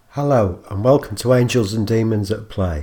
Hello and welcome to Angels and Demons at Play.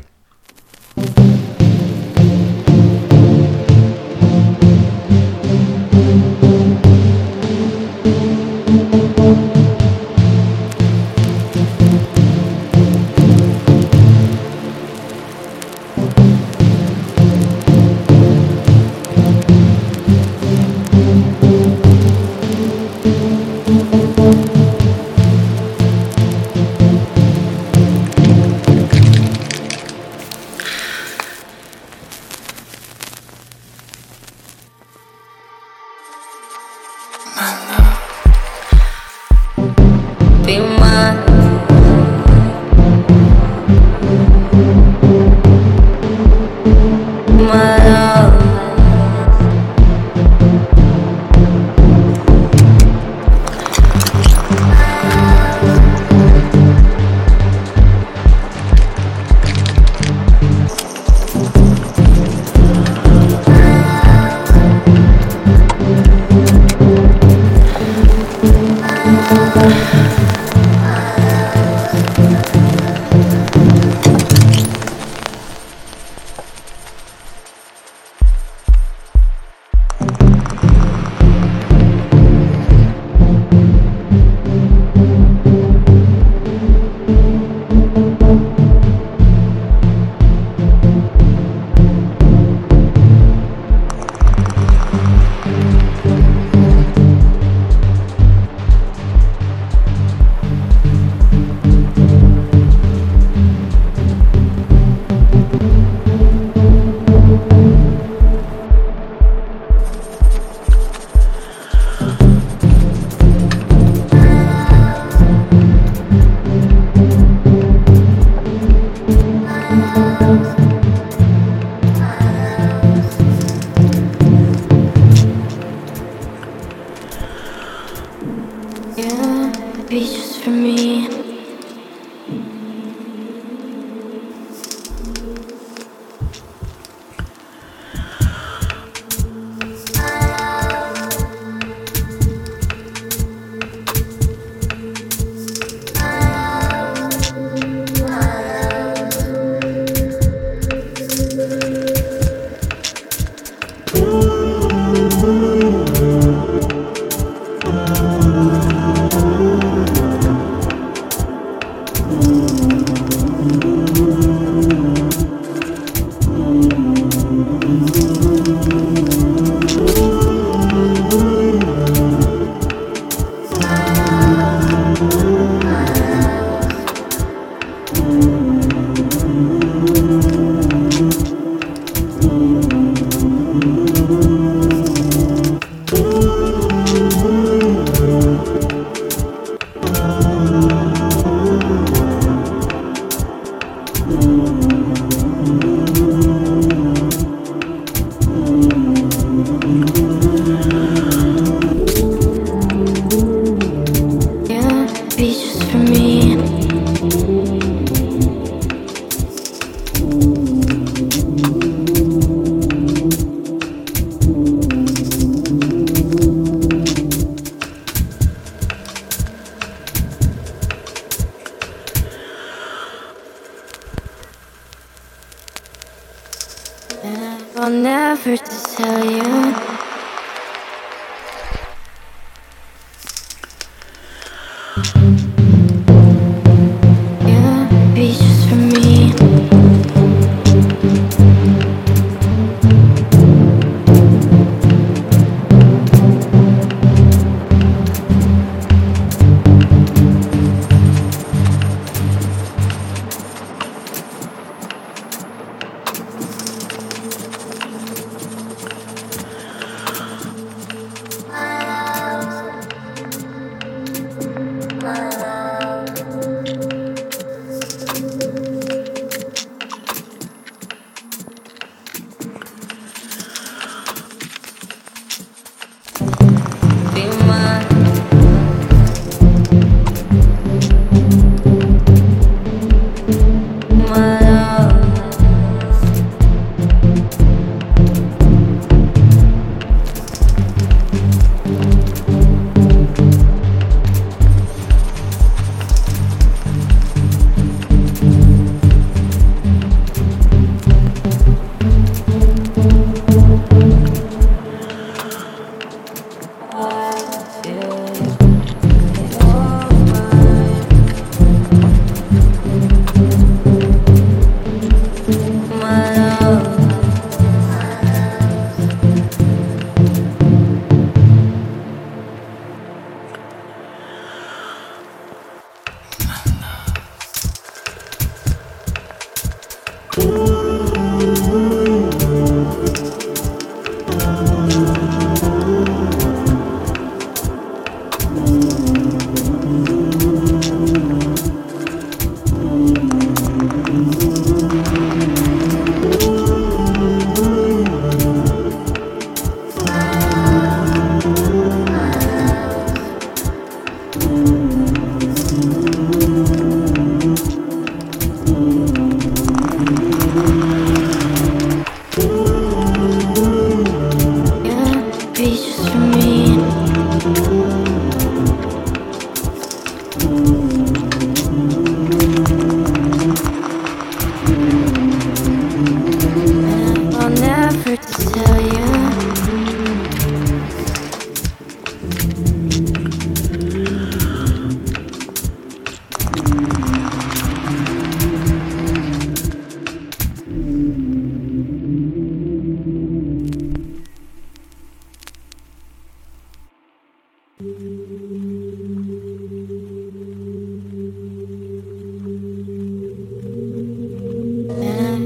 I'll never to tell you. You'll be just for me.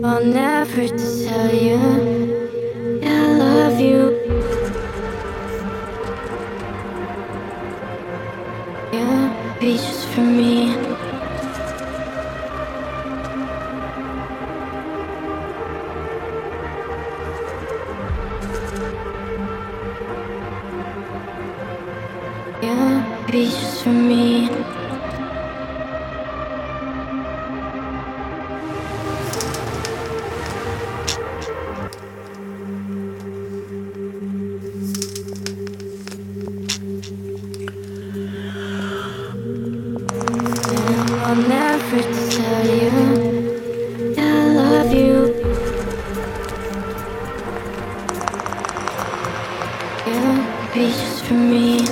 I'll never tell you I love you. Yeah, be just for me. Yeah, be just for me. I'll never tell you I love you. Yeah, be just for me.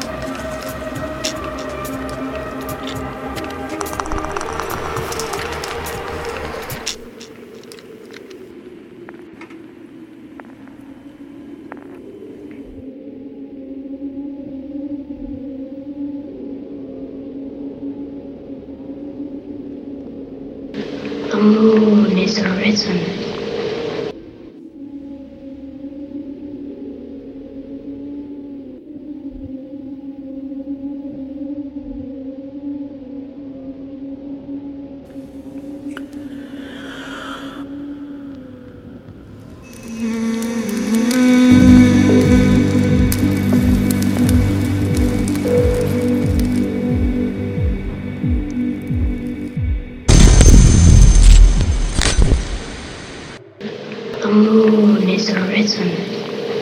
The moon is arisen. The moon is arisen.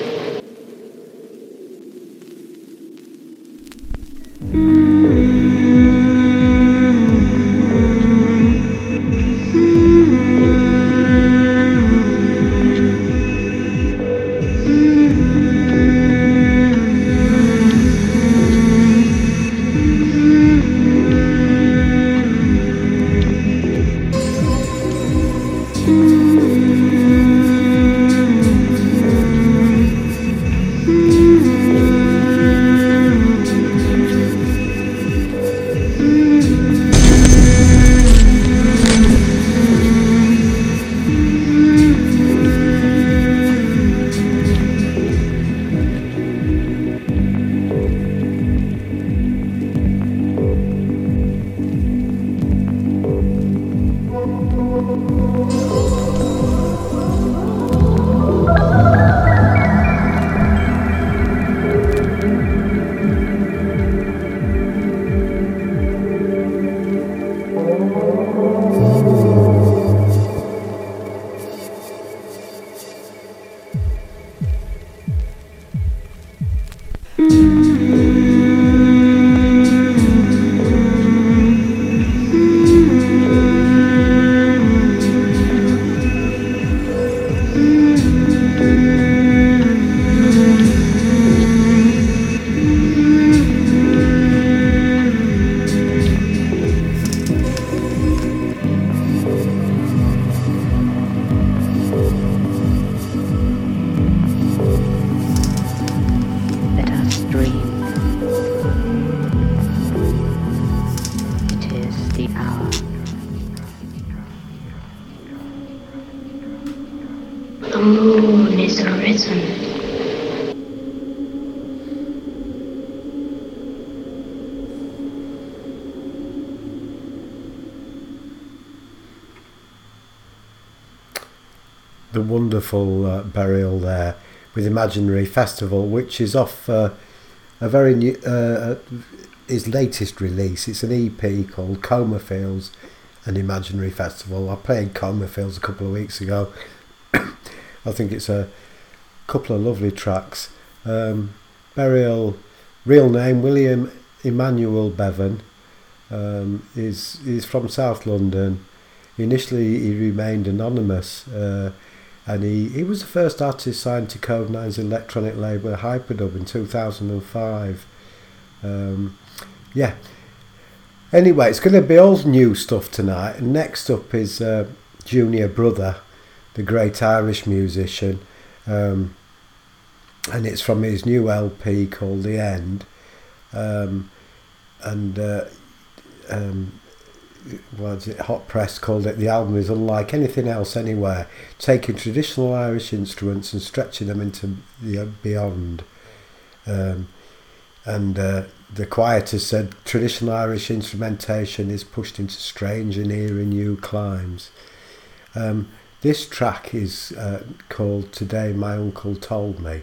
Let us dream. It is the hour. The moon is arisen. The wonderful Burial there with Imaginary Festival, which is off a very new, his latest release. It's an EP called Coma Fields and Imaginary Festival. I played Coma Fields a couple of weeks ago. I think it's a couple of lovely tracks. Burial, real name William Emmanuel Bevan, is from South London. Initially he remained anonymous, and he was the first artist signed to Code 9's electronic label Hyperdub in 2005. Yeah. Anyway, it's going to be all new stuff tonight. And next up is Junior Brother, the great Irish musician. And it's from his new LP called The End. was it Hot Press called it, the album is unlike anything else anywhere, taking traditional Irish instruments and stretching them into the beyond. And the Quieters said traditional Irish instrumentation is pushed into strange and eerie new climes. This track is called Today My Uncle Told Me.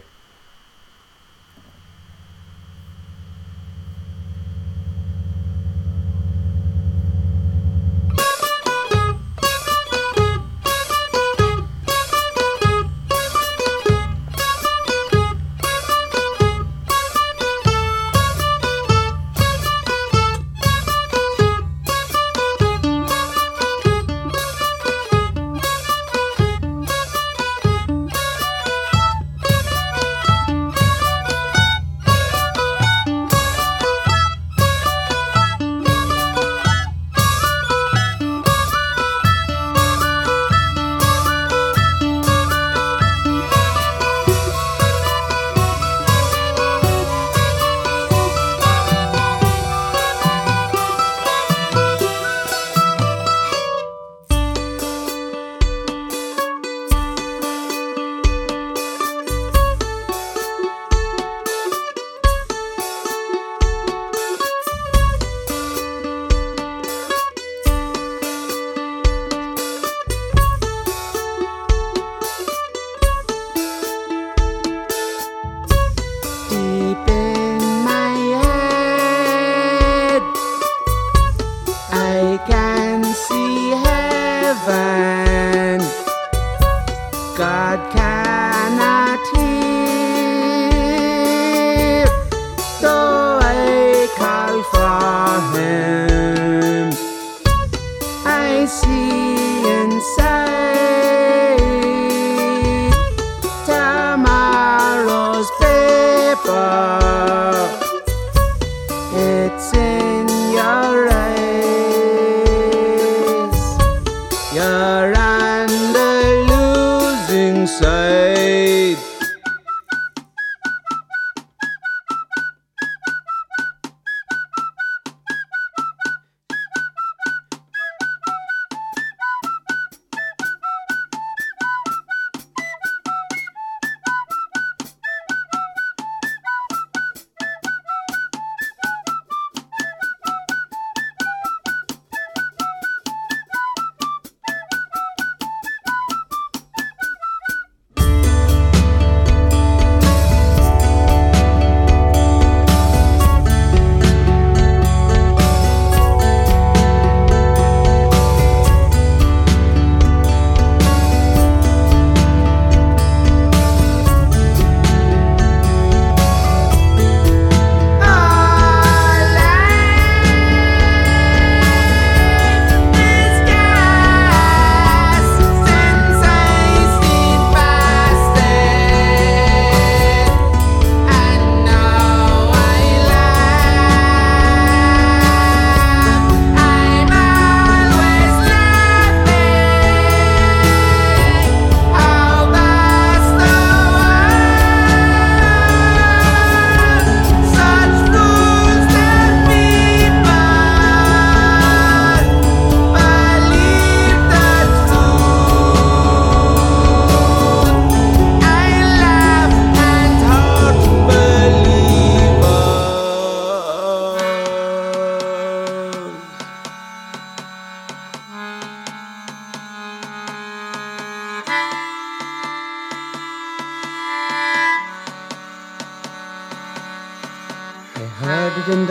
Heard it in the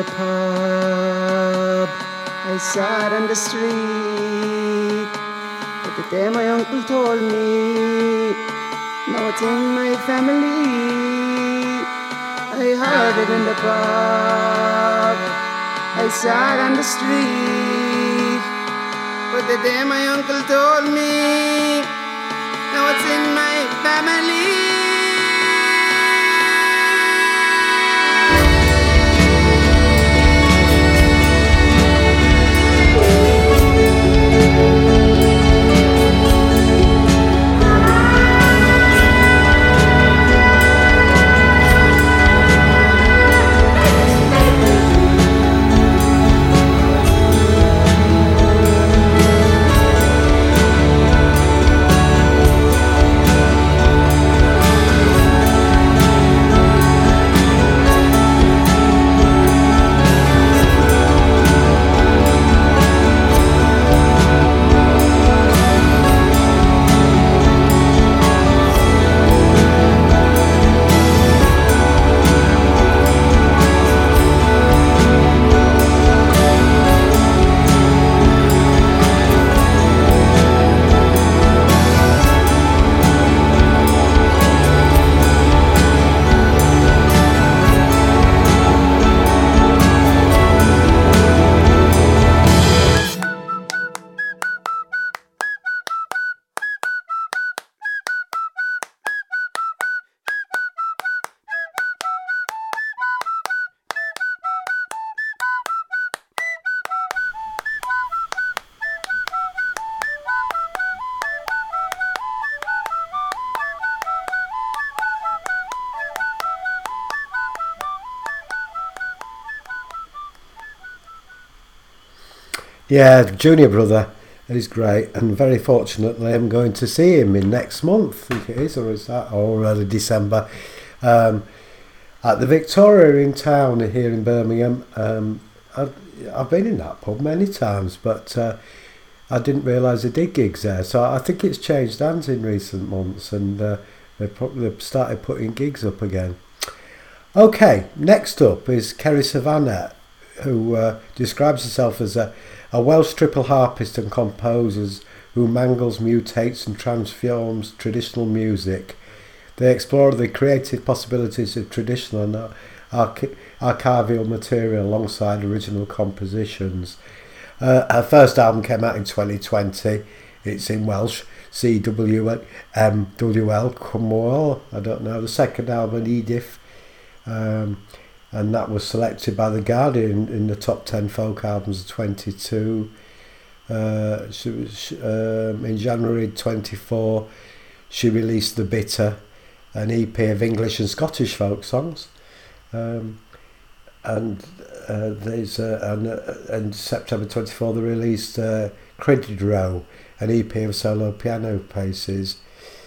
pub, I saw it on the street. But the day my uncle told me, now it's in my family. I heard it in the pub, I saw it on the street. But the day my uncle told me, now it's in my family. Yeah, junior brother is great, and very fortunately I'm going to see him in next month, I think it is, or is that, or early December, at the Victoria in town here in Birmingham. I've been in that pub many times, but I didn't realise they did gigs there, so I think it's changed hands in recent months, and they've started putting gigs up again. Okay, next up is Kerry Savannah, who describes herself as a Welsh triple harpist and composer who mangles, mutates and transforms traditional music. They explore the creative possibilities of traditional and archival material alongside original compositions. Her first album came out in 2020. It's in Welsh, CWL, Cymwell, I don't know. The second album, Edith, and that was selected by The Guardian in the top 10 folk albums of 22. She was, in January 24, she released The Bitter, an EP of English and Scottish folk songs. And September 24 they released Credit Row, an EP of solo piano pieces.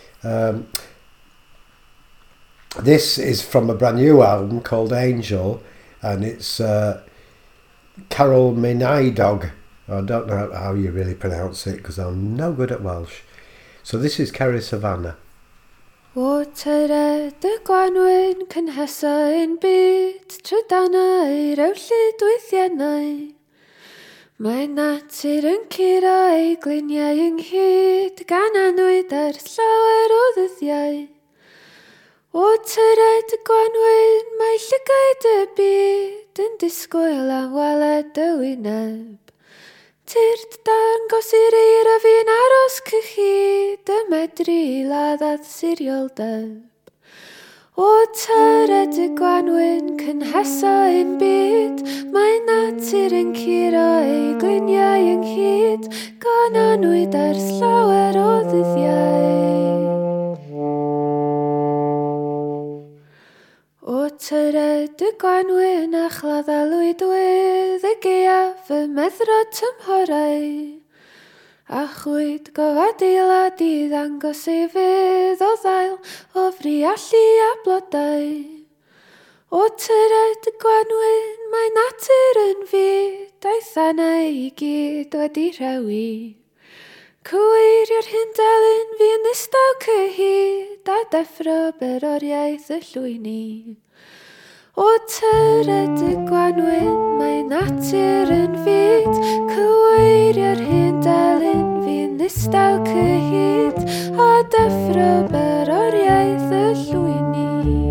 This is from a brand new album called Angel, and it's Carol Menaidog. I don't know how you really pronounce it because I'm no good at Welsh. So this is Kerry Savannah. O tyred y gwanwyn cynhesa ein byd, trydanau rewllyd weithiannau. Mae natur yn curo ei gliniau ynghyd, gan anwyd ar llawer o ddyddiau. O tyred y gwanwyn, mae llygaid y byd yn disgwyl am weled y wyneb. Tyrd dangos i'r eir a fi'n aros cychyd, y medru I laddad sirioldeb. O tyred y gwanwyn cynhesa ein byd, mae natur yn curo ei gliniau ynghyd, gan anwyd ar llawer o ddyddiau. O tyred y gwanwyn a chladdelwyd wedd y gaeaf y meddro tymhorau. A chwyd gofadeilad I ddangos ei fydd o ddail o friallu a blodau. O tyred y gwanwyn mae natur yn fyd a'i thanau I gyd wedi rhewi. Cywirio'r hyn delyn fi'n ddistaw cyhyd a deffro beroriaeth y llwyni. O tyred y gwanwyn mae natur yn fyd, cywirio'r hyn delyn fi'n ddistaw cyhyd a deffro beroriaeth y llwyni.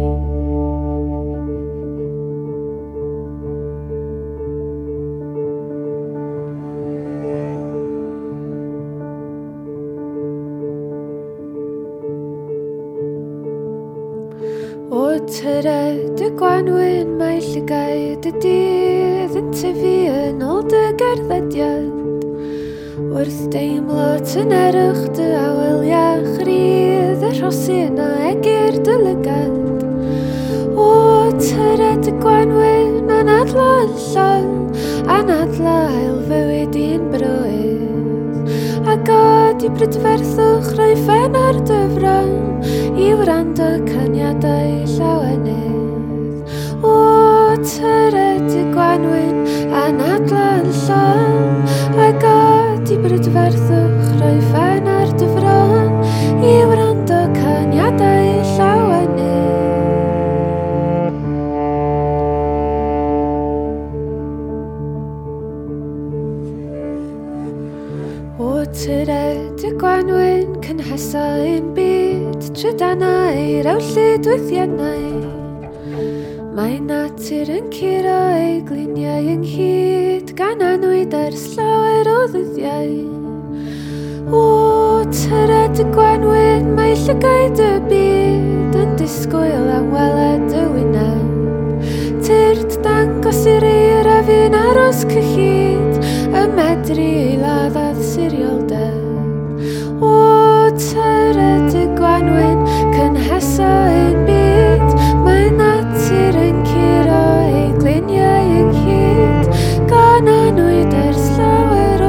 O tyred y gwanwyn mae llygaid y dydd yn tyfu yn ôl dy gerddediad. Wrth deimlo tynerwch dy awyl iach rydd y rhosyn a egir dy lygad. O tyred y gwanwyn anadlo yn llon, anadlo ail fywyd i'n broedd. A God I brydferthwch rhoi ffen ar dyfron, I wrando cyniadau llawenydd. O tyred y gwanwyn anadlo yn llon, a God I brydferthwch rhoi ffen ar dyfron, I wrando cyniadau llawenydd. O tyred y gwanwyn cynhesa ein byd, trydanau rewllyd weithiannau. Mae natur yn curo ei gliniau ynghyd, gan anwyd ers llawer o ddyddiau. O tyred y gwanwyn mae llygaid y byd yn disgwyl am weled y wyneb. Tyrd dangos i'r eir a fi'n aros cychyd, y medru ei laddad sirioldeb. O tyred y gwanwyn cynhesa ein byd, mae natur yn curo ei gliniau ynghyd, gan anwyd ers llawer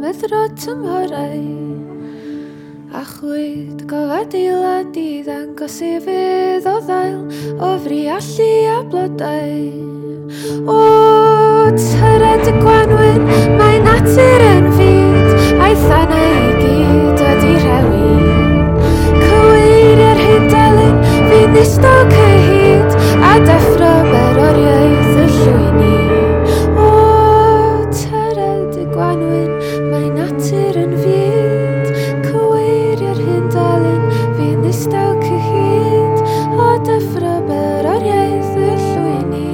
meddro tymhorau a chwyd gofad adeilad I ddangos I fydd o ddail o friallu a blodau. O tyred y gwanwyn, mae natur yn fyd, a'i thanau I gyd wedi rhewi. Cywir hyn delyn, fi'n ddisto cyhyd, a deffro beroriaeth y llwyni. O tyred y gwanwyn, mae natur yn fyd, cywir hyn delyn, fi'n ddisto cyhyd, a deffro beroriaeth y llwyni.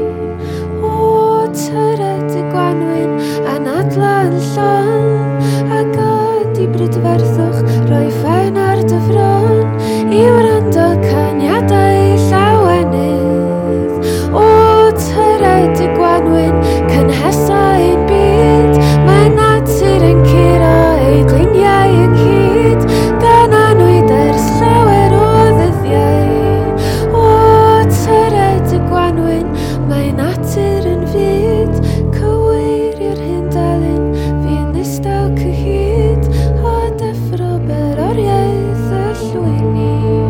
Tyred y gwanwyn anadlan llon a god I brydferthwch rhoi ffen ar dyfron I wrando caniadau llawenydd. O tyred y gwanwyn cynhesau'n byd, mae natur yn curo ei gliniau yn hyd gan anwyd ers llawer o ddyddiau. O tyred y gwanwyn mae natur yn fyd, cywir i'r hyn dalyn, fi'n ddistaw cyhyd o deffro beroriaeth y llwyni.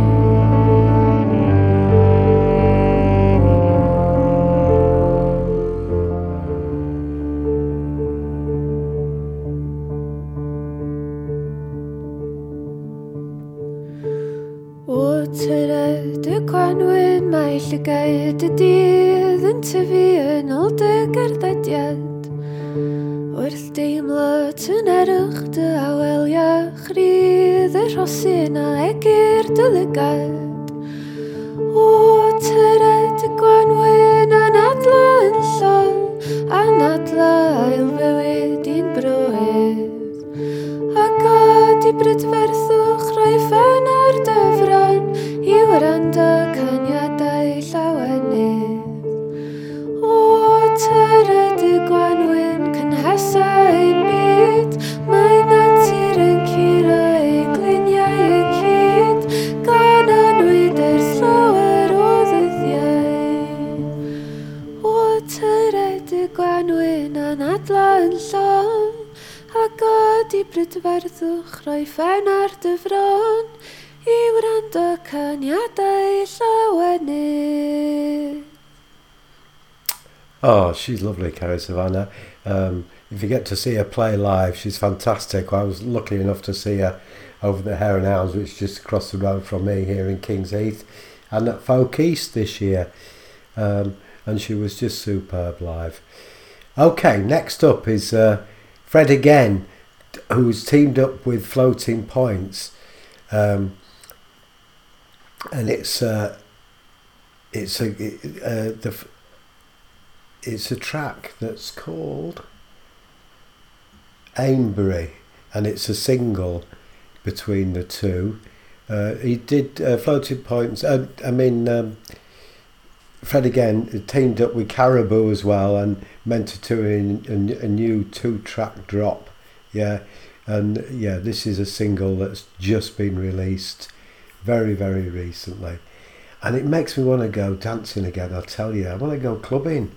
O tyred y gwanwyn mae llygaid y dydd yn tyfu yn ôl dy gerddediad. Wrth deimlo tynerwch dy awel iach rydd y rhosyn a egur dy lygad. O tyred y gwanwyn anadlo yn llon, anadlo ail fywyd i'n broedd. A god I brydferthwch rhoi ffen ar dyfron I wrando caniadau llawenydd. O tyred y gwanwyn cynhesau'n byd, mae natur yn curo ei gliniau yn hyd gan anwyd ers llawer o ddyddiau. O tyred y gwanwyn anadlan llon a god I brydferthwch rhoi ffen ar dyfron I wrando caniadau llawenydd. Oh, she's lovely, Carrie Savannah. If you get to see her play live, she's fantastic. I was lucky enough to see her over the Hare and Hounds, which is just across the road from me here in Kings Heath, and at Folk East this year. And she was just superb live. Okay, next up is Fred again, who's teamed up with Floating Points. And it's a track that's called Ainbury, and it's a single between the two. He did Floating Points. Fred again teamed up with Caribou as well, and meant to do a new 2-track drop. Yeah, and yeah, this is a single that's just been released very, very recently, and it makes me want to go dancing again. I'll tell you, I want to go clubbing.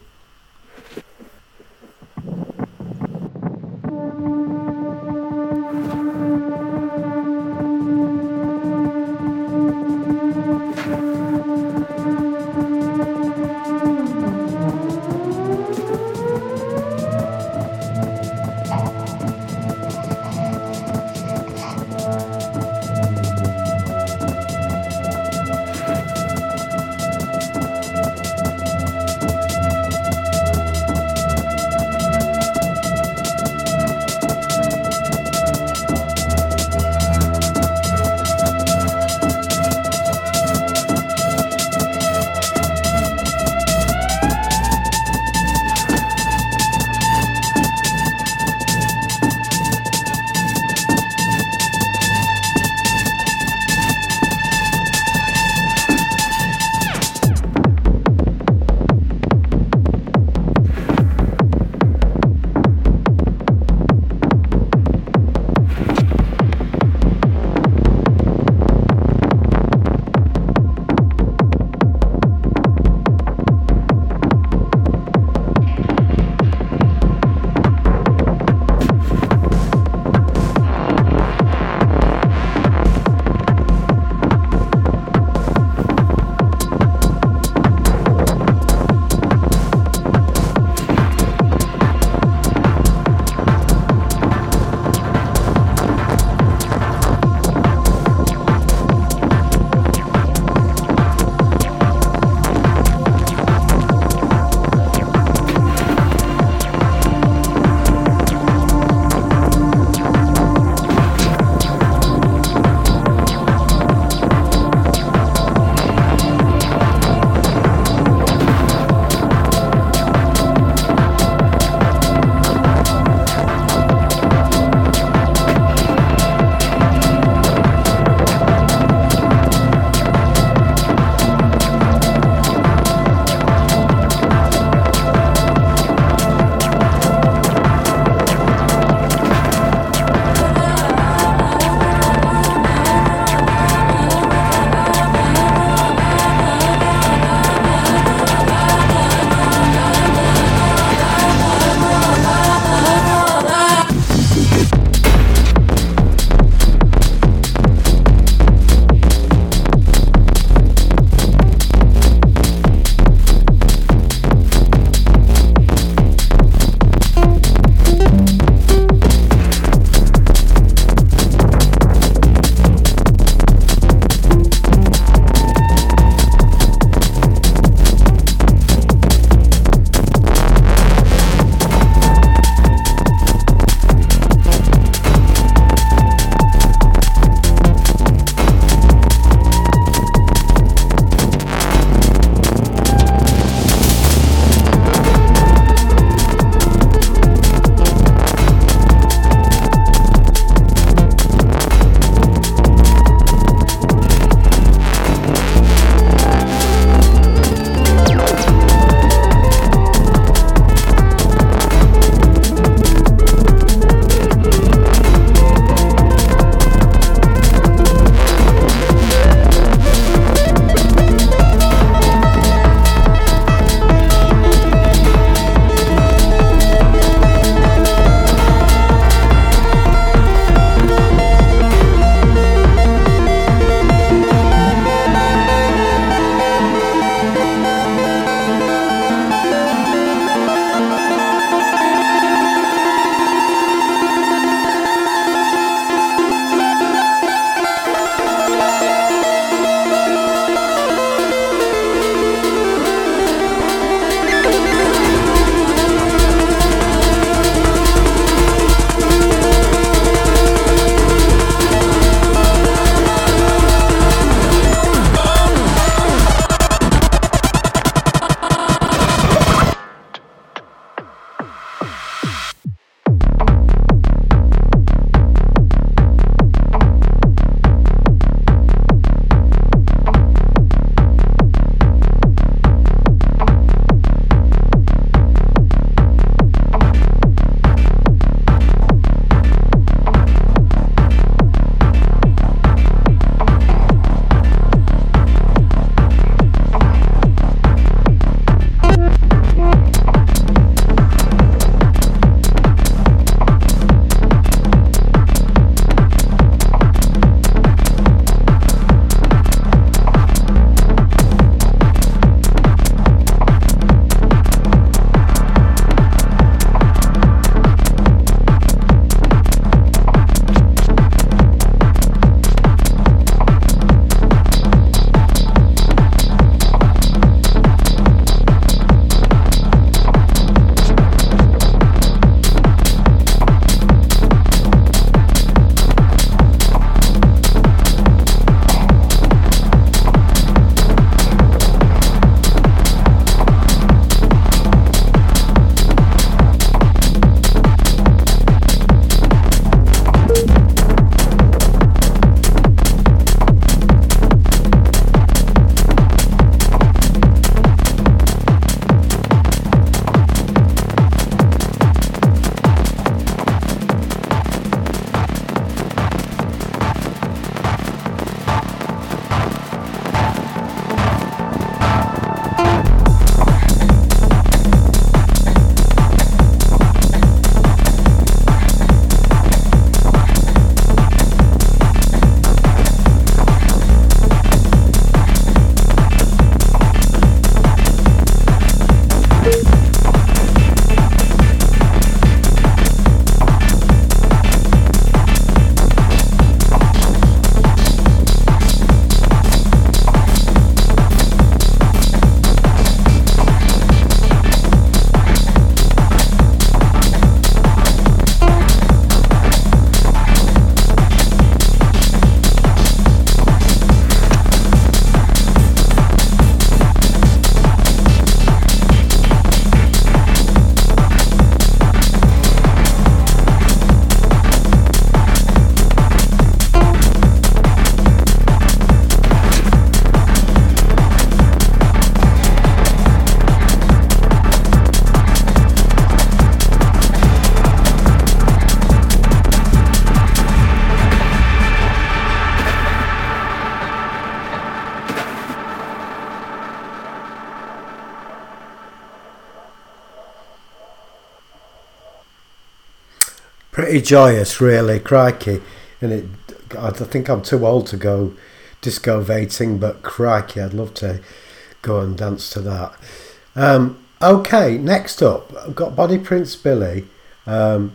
Pretty joyous, really, crikey. And I think I'm too old to go disco vating, but crikey, I'd love to go and dance to that. Okay, next up, I've got Bonnie Prince Billy and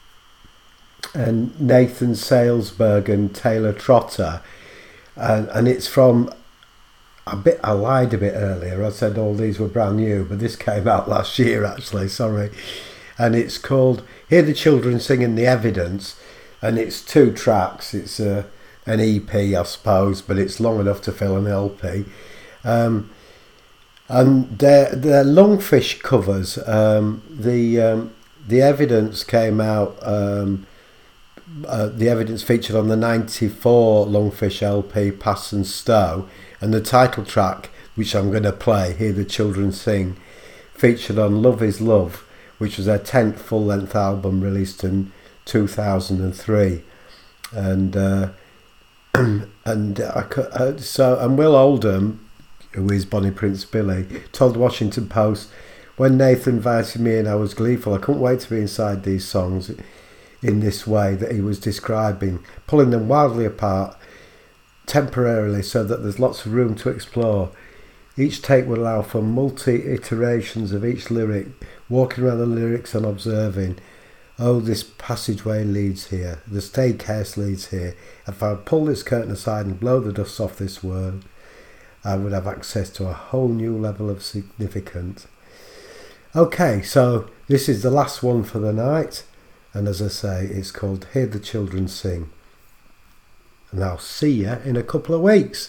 Nathan Salesberg and Taylor Trotter, and it's from I lied a bit earlier. I said all these were brand new, but this came out last year actually. Sorry, and it's called "Hear the Children Singing the Evidence," and it's 2 tracks. It's an EP, I suppose, but it's long enough to fill an LP. And they're Lungfish covers. The Evidence came out. The Evidence featured on the '94 Lungfish LP Pass and Stow, and the title track, which I'm going to play, Hear the Children Sing, featured on Love Is Love, which was their 10th full-length album released in 2003, and Will Oldham, who is Bonnie Prince Billy, told the Washington Post, "When Nathan invited me in, I was gleeful. I couldn't wait to be inside these songs in this way that he was describing, pulling them wildly apart temporarily so that there's lots of room to explore. Each take would allow for multi-iterations of each lyric, walking around the lyrics and observing, oh, this passageway leads here, the staircase leads here. If I pull this curtain aside and blow the dust off this world, I would have access to a whole new level of significance." Okay, so this is the last one for the night, and as I say, it's called Hear the Children Sing. And I'll see you in a couple of weeks.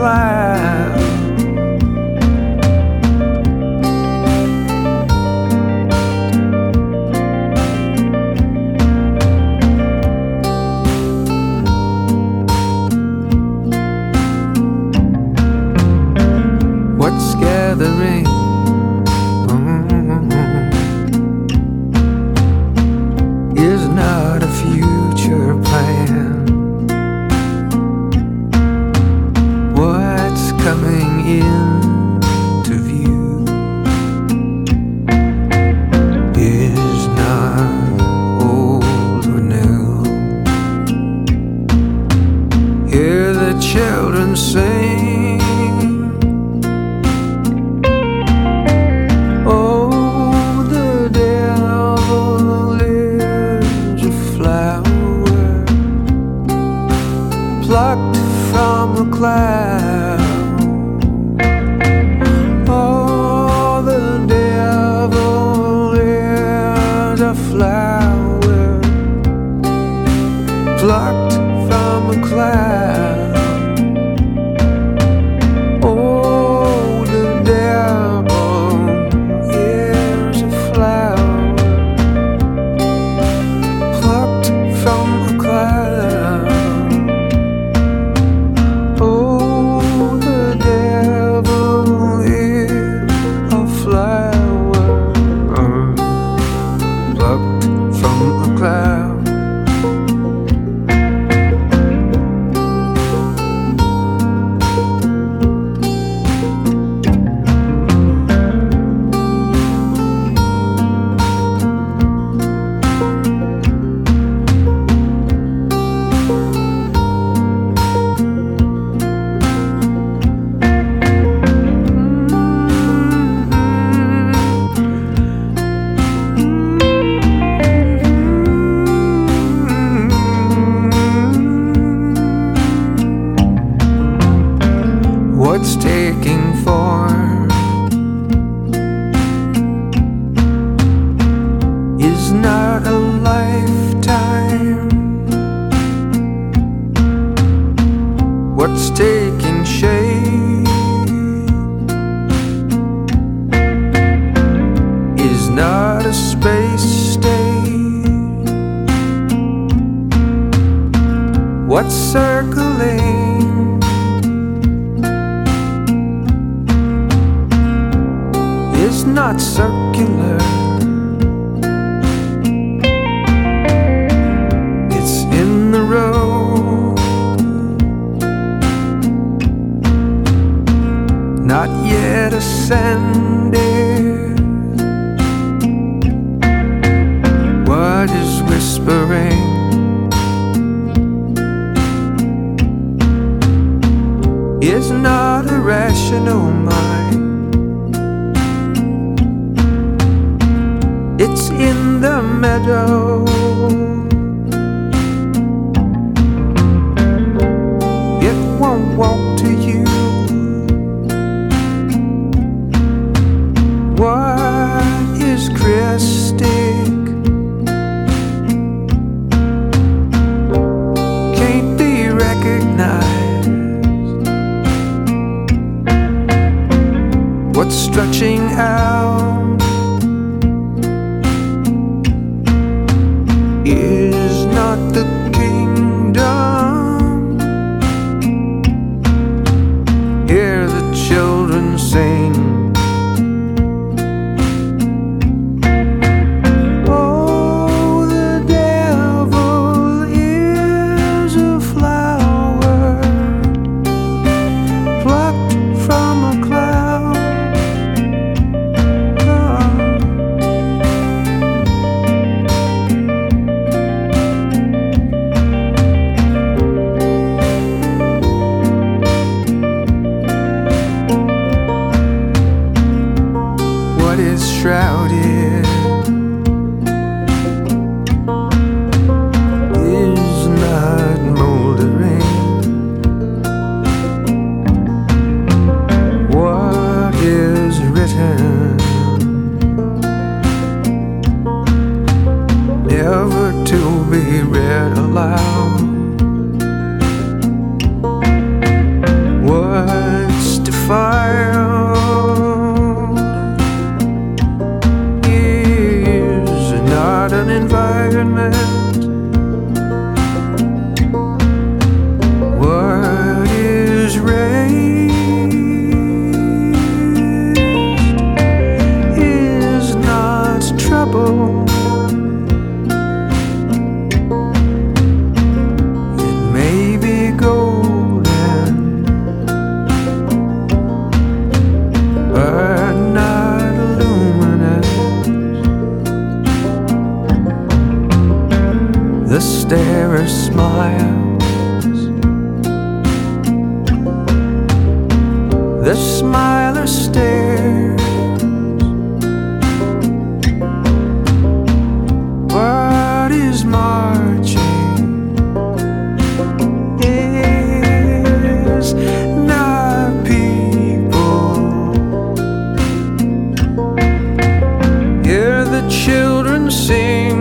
cloud. What's gathering? Is not a future plan. What's coming into view is not old or new. Hear the children sing. Oh, the devil is a flower plucked from a cloud. Oh, the devil is a flower plucked from a cloud. Oh, the devil is a flower plucked from a cloud. Oh, the devil is a flower plucked from a cloud. What's taking form is not a lifetime. What's taking shape is not a space state. What's circling is not circular. It's in the road, not yet ascended. What is whispering? Is not a rational mind. It's in the meadow. It won't walk to you. What is Christic? Can't be recognized. What's stretching out is not the kingdom. Hear the children sing. Oh, the devil is a flower plucked from a cloud. What is shrouded is not moldering. What is written never to be read aloud. What smiles. The smiler stares. What is marching is not people. Hear the children sing.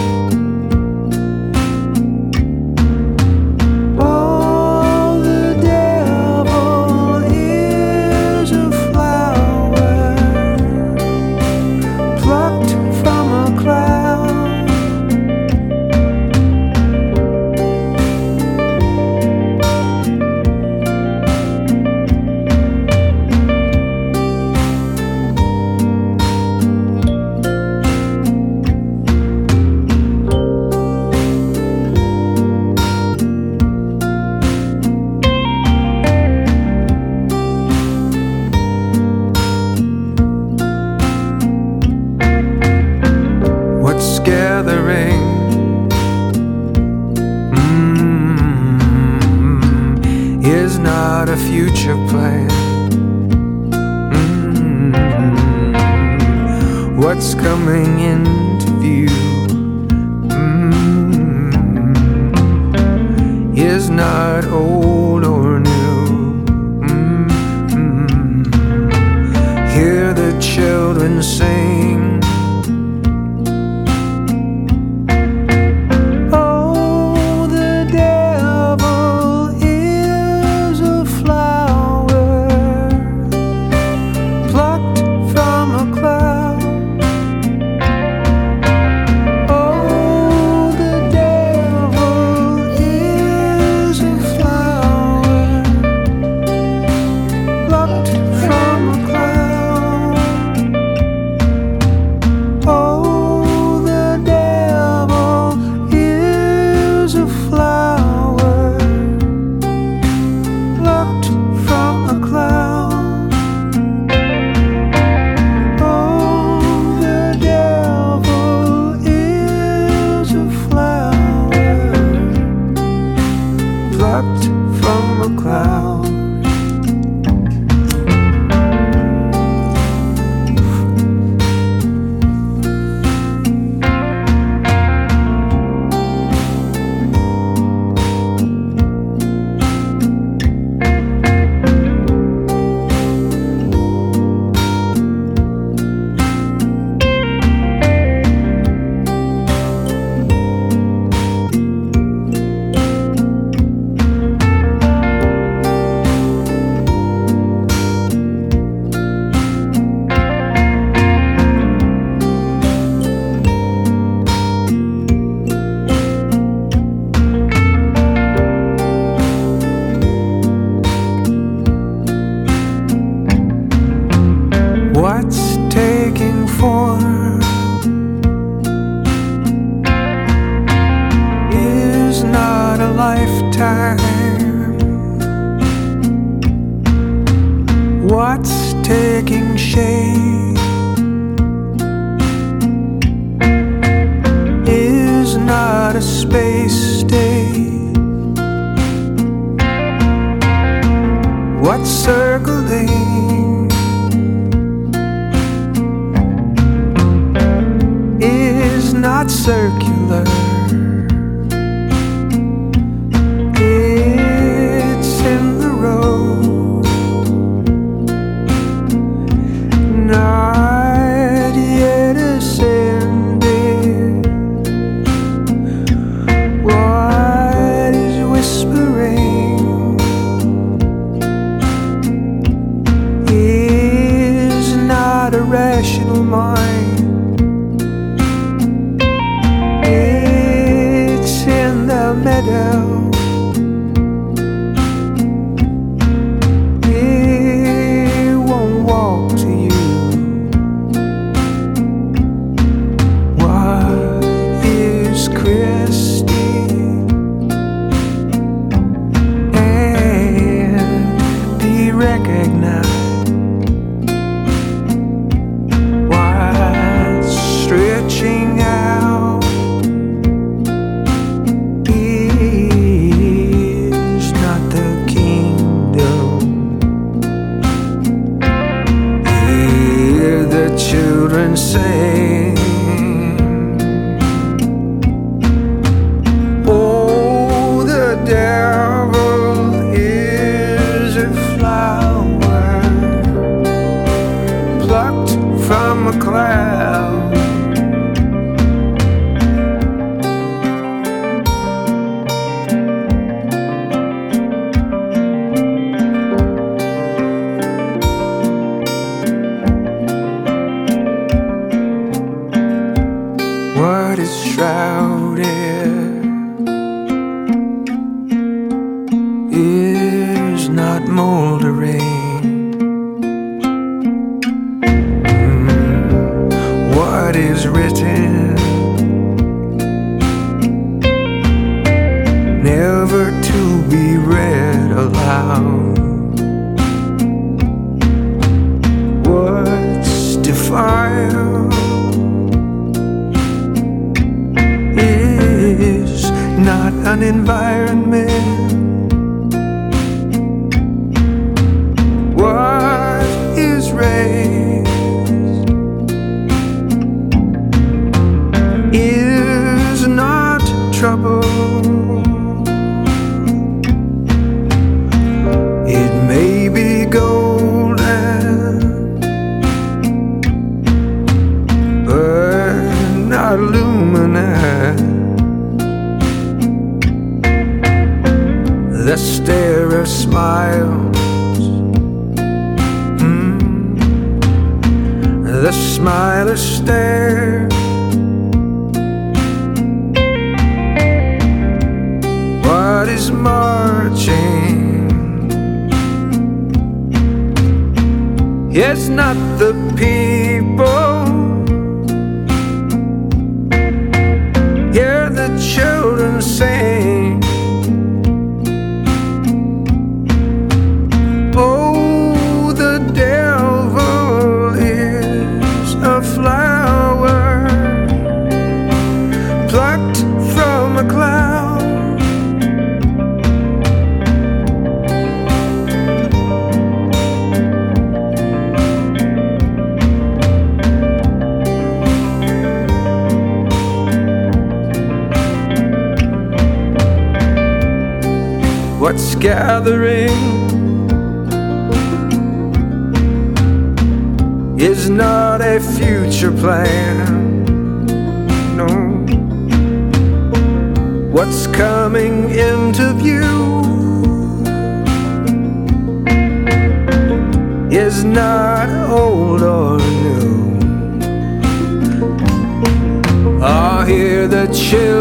Is not a future plan. What's coming into view is not old or new. Hear the children sing. From a cloud. What's taking form is not a lifetime. What's taking shape is not a space state. What's circling is not circular. It's in the road, not yet ascended. What is whispering is not a rational mind. Meadow, it won't walk to you. What is Christy and be recognized? What's stretching out? children sing. Oh, the devil is a flower plucked from a cloud. What is shrouded is not moldering. What is written never to be read aloud. What's defiled is not an environment. What is raised is not trouble. It may be golden, but not luminous. The stare of smiles, the smiler stare. What is marching? It's not the people. Hear the children sing. Oh, the devil is a flower plucked from a cloud. What's gathering is not a future plan. No. What's coming into view is not old or new. I hear the children